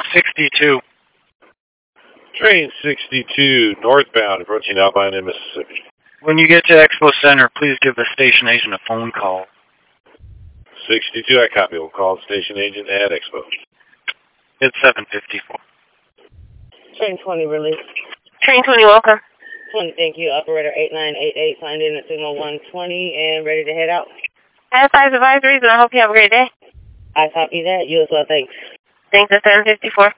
62. Train 62, northbound, approaching Alpine in Mississippi. When you get to Expo Center, please give the station agent a phone call. 62, I copy. We'll call the station agent at Expo. It's 7:54. Train 20 release. Train 20, welcome. 20, thank you. Operator 8988 signed in at signal 120 and ready to head out. I have 5 advisories, and I hope you have a great day. I copy that. You as well, thanks. Thanks, at 7:54.